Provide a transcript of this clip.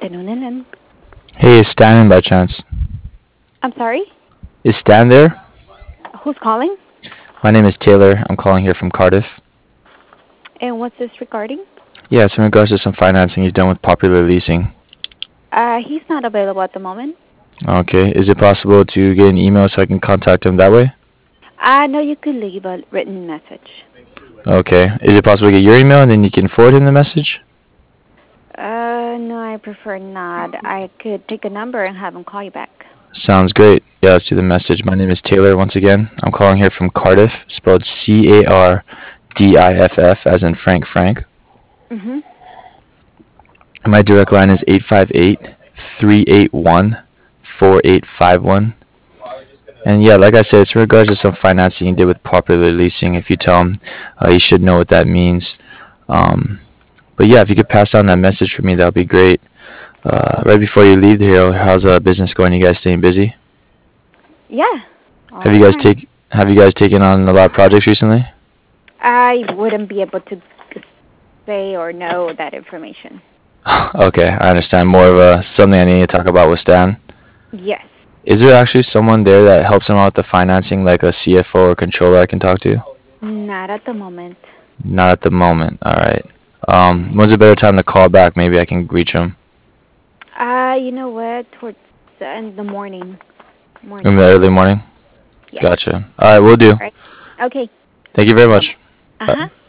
afternoon, Ellen. Hey, is Stan in by chance? I'm sorry? Is Stan there? Who's calling? My name is Taylor. I'm calling here from Cardiff. And what's this regarding? Yeah, it's in regards to some financing he's done with Popular Leasing. He's not available at the moment. Okay, is it possible to get an email so I can contact him that way? No, you could leave a written message. Okay, is it possible to get your email and then you can forward him the message? No, I prefer not. I could take a number and have him call you back. Sounds great. Yeah, let's do the message. My name is Taylor once again. I'm calling here from Cardiff, spelled Cardiff, as in Frank. Mm-hmm. And my direct line is 858-381-4851. And yeah, like I said, it's in regards to some financing you did with Popular Leasing. If you tell him, you should know what that means. Um, but yeah, if you could pass on that message for me, that would be great. Right before you leave here, how's business going? You guys staying busy? Yeah, all Have the you guys time. take Have you guys taken on a lot of projects recently? I wouldn't be able to say or know that information. Okay, I understand. More of something I need to talk about with Stan. Yes. Is there actually someone there that helps him out with the financing, like a CFO or controller I can talk to? Not at the moment. Not at the moment. All right. When's a better time to call back? Maybe I can reach him You know what? Towards in the morning. in Morning. the early morning. Yes. Gotcha. All right, we'll do. Right. Okay. Thank you very Bye. much. Uh huh. Bye.